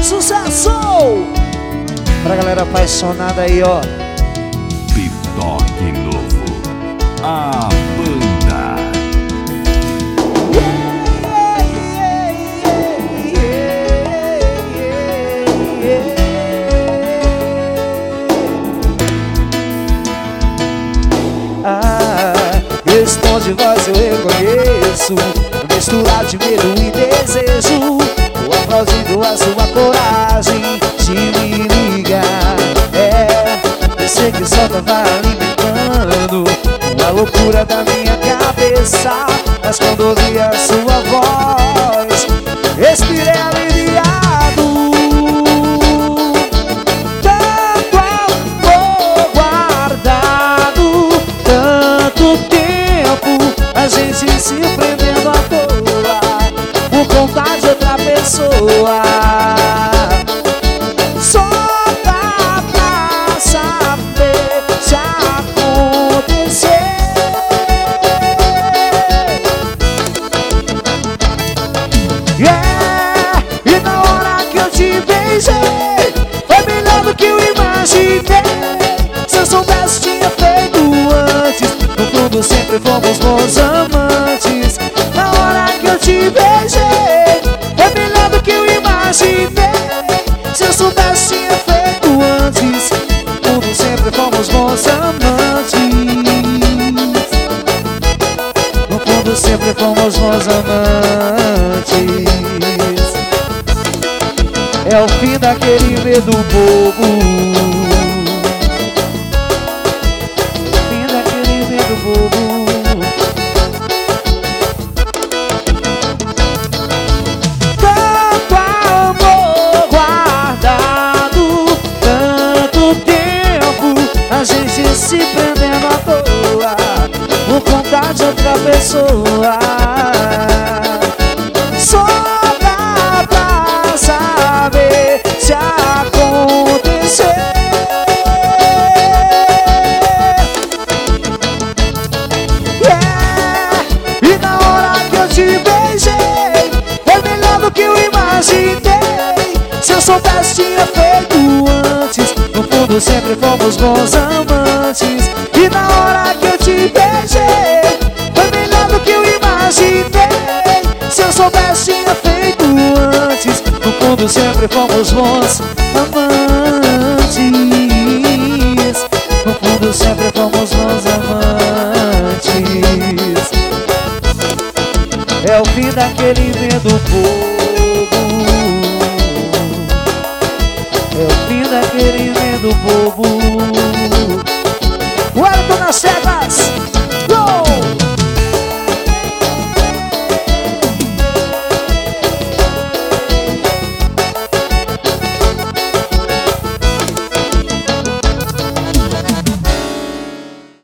Sucesso! Pra galera apaixonada aí, ó. Pitoque Novo, a banda. Esse tom de voz eu reconheço, misturado de medo e desejo. Tô aplaudindo a sua coragem de me ligar. Eu sei que só tava alimentando uma loucura da minha cabeça, mas quando ouvi a sua voz, respirei aliviado. Tanto amor guardado, tanto tempo a gente se prendendo à toa por conta de outra pessoa. Só dá pra saber se acontecer. E na hora que eu te beijei, foi melhor do que eu imaginei. Se eu soubesse tinha feito antes, no fundo sempre fomos bons amantes. Na hora que eu te beijei, foi melhor do que eu imaginei. Se eu soubesse tinha feito antes, no fundo sempre fomos bons amantes. No fundo sempre fomos bons amantes. É o fim daquele medo bobo, o fim daquele medo bobo. Tanto amor guardado, tanto tempo a gente se prendendo à toa por conta de outra pessoa. Só dá pra saber se acontecer. E na hora que eu te beijei, foi melhor do que eu imaginei. Se eu soubesse tinha feito antes, no fundo sempre fomos bons amantes. E na hora que eu te beijei, foi melhor do que eu imaginei. Se eu soubesse tinha feito antes, no fundo sempre fomos bons amantes. No fundo sempre fomos bons amantes. É o fim daquele medo bobo, é o fim daquele medo bobo.